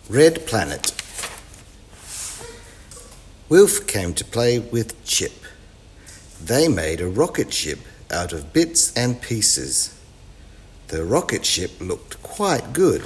Red Planet. Wilf came to play with Chip. They made a rocket ship out of bits and pieces. The rocket ship looked quite good.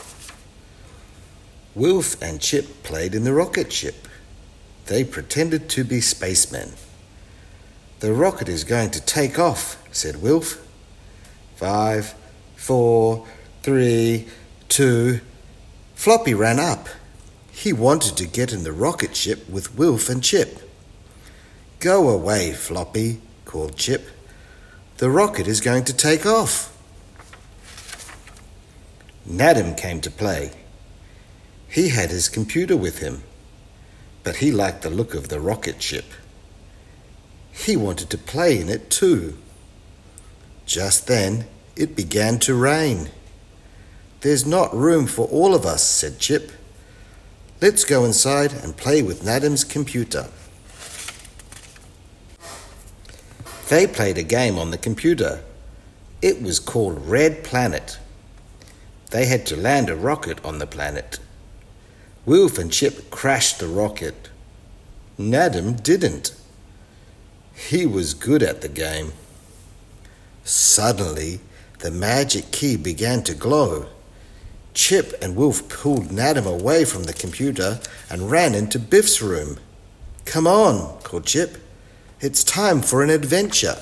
Wilf and Chip played in the rocket ship. They pretended to be spacemen. "The rocket is going to take off," said Wilf. 5, 4, 3, 2... Floppy ran up. He wanted to get in the rocket ship with Wilf and Chip. "Go away, Floppy," called Chip. "The rocket is going to take off." Nadim came to play. He had his computer with him, but he liked the look of the rocket ship. He wanted to play in it too. Just then, it began to rain. "There's not room for all of us," said Chip. "Let's go inside and play with Nadim's computer." They played a game on the computer. It was called Red Planet. They had to land a rocket on the planet. Wilf and Chip crashed the rocket. Nadim didn't. He was good at the game. Suddenly, the magic key began to glow. Chip and Wilf pulled Nadim away from the computer and ran into Biff's room. "Come on," called Chip. "It's time for an adventure."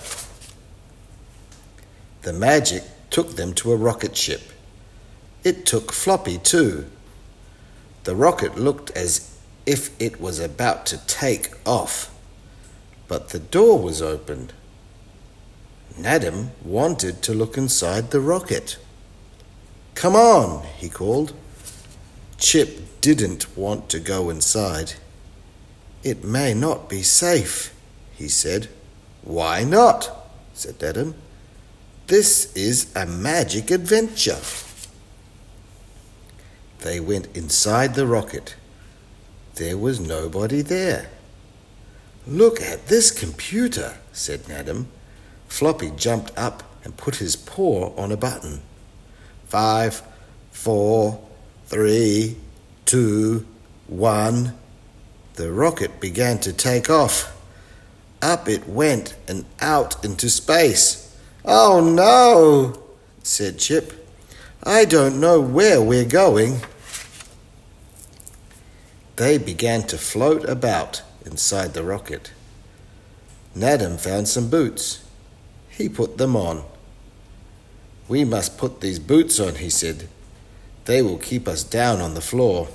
The magic took them to a rocket ship. It took Floppy too. The rocket looked as if it was about to take off, but the door was open. Nadim wanted to look inside the rocket. "Come on," he called. Chip didn't want to go inside. "It may not be safe," he said. "Why not?" said Nadim. "This is a magic adventure." They went inside the rocket. There was nobody there. "Look at this computer," said Nadim. Floppy jumped up and put his paw on a button. 5, 4, 3, 2, 1. The rocket began to take off. Up it went and out into space. "Oh no," said Chip. "I don't know where we're going." They began to float about inside the rocket. Nadim found some boots. He put them on. "We must put these boots on," he said. "They will keep us down on the floor."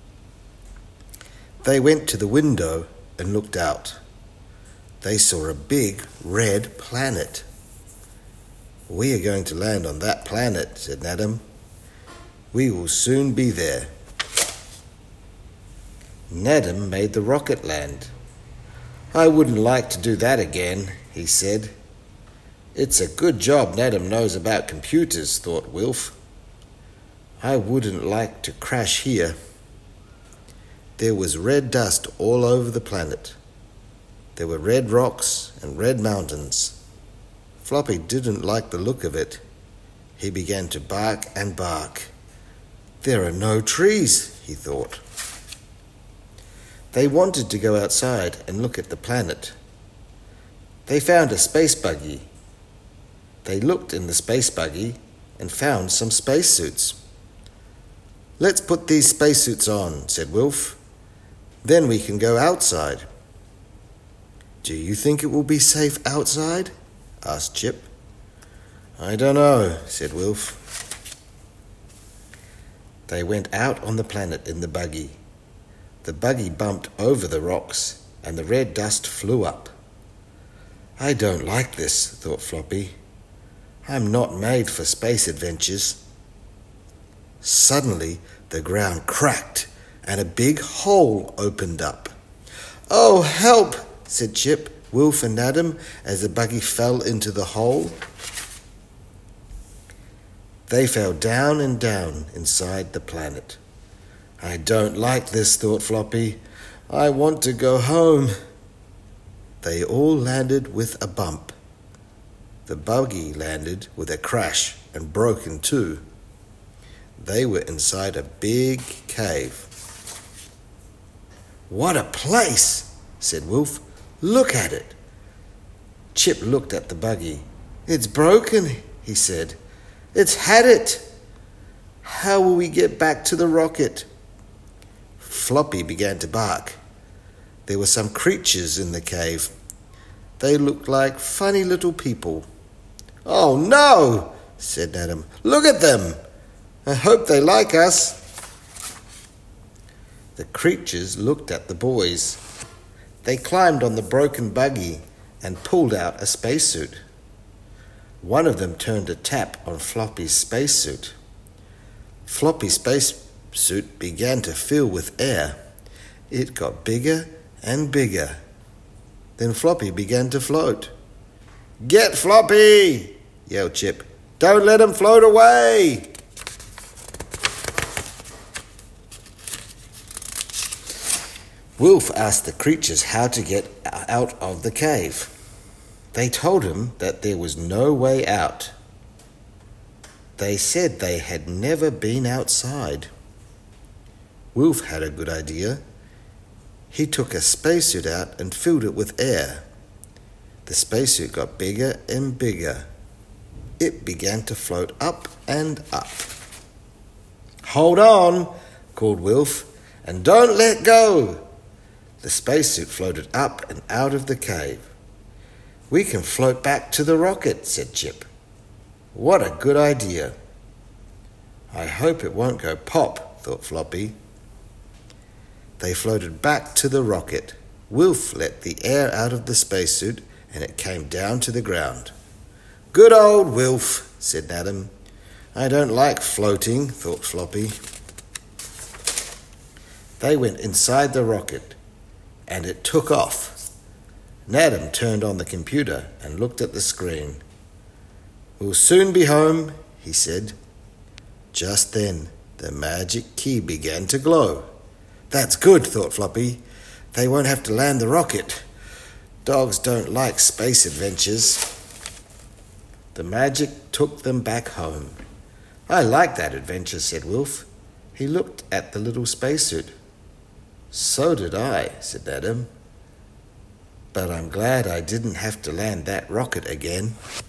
They went to the window and looked out. They saw a big red planet. "We are going to land on that planet," said Nadim. "We will soon be there." Nadim made the rocket land. "I wouldn't like to do that again," he said. "It's a good job Nadim knows about computers," thought Wilf. "I wouldn't like to crash here." There was red dust all over the planet. There were red rocks and red mountains. Floppy didn't like the look of it. He began to bark and bark. "There are no trees," he thought. They wanted to go outside and look at the planet. They found a space buggy. They looked in the space buggy and found some spacesuits. "Let's put these spacesuits on," said Wilf. "Then we can go outside." "Do you think it will be safe outside?" asked Chip. "I don't know," said Wilf. They went out on the planet in the buggy. The buggy bumped over the rocks and the red dust flew up. "I don't like this," thought Floppy. "I'm not made for space adventures." Suddenly, the ground cracked and a big hole opened up. "Oh, help!" said Chip, Wilf and Nadim as the buggy fell into the hole. They fell down and down inside the planet. "I don't like this," thought Floppy. "I want to go home." They all landed with a bump. The buggy landed with a crash and broke in two. They were inside a big cave. "What a place," said Wilf. "Look at it." Chip looked at the buggy. "It's broken," he said. "It's had it. How will we get back to the rocket?" Floppy began to bark. There were some creatures in the cave. They looked like funny little people. "Oh no," said Adam. "Look at them. I hope they like us." The creatures looked at the boys. They climbed on the broken buggy and pulled out a spacesuit. One of them turned a tap on Floppy's spacesuit. Floppy's spacesuit began to fill with air. It got bigger and bigger. Then Floppy began to float. "Get Floppy!" yelled Chip. "Don't let him float away!" Wilf asked the creatures how to get out of the cave. They told him that there was no way out. They said they had never been outside. Wilf had a good idea. He took a spacesuit out and filled it with air. The spacesuit got bigger and bigger. It began to float up and up. "Hold on," called Wilf, "and don't let go." The spacesuit floated up and out of the cave. "We can float back to the rocket," said Chip. "What a good idea." "I hope it won't go pop," thought Floppy. They floated back to the rocket. Wilf let the air out of the spacesuit and it came down to the ground. "Good old Wilf," said Adam. "I don't like floating," thought Floppy. They went inside the rocket and it took off. Adam turned on the computer and looked at the screen. "We'll soon be home," he said. Just then, the magic key began to glow. "That's good," thought Floppy. "They won't have to land the rocket. Dogs don't like space adventures." The magic took them back home. "I like that adventure," said Wilf. He looked at the little spacesuit. "So did I," said Adam. "But I'm glad I didn't have to land that rocket again."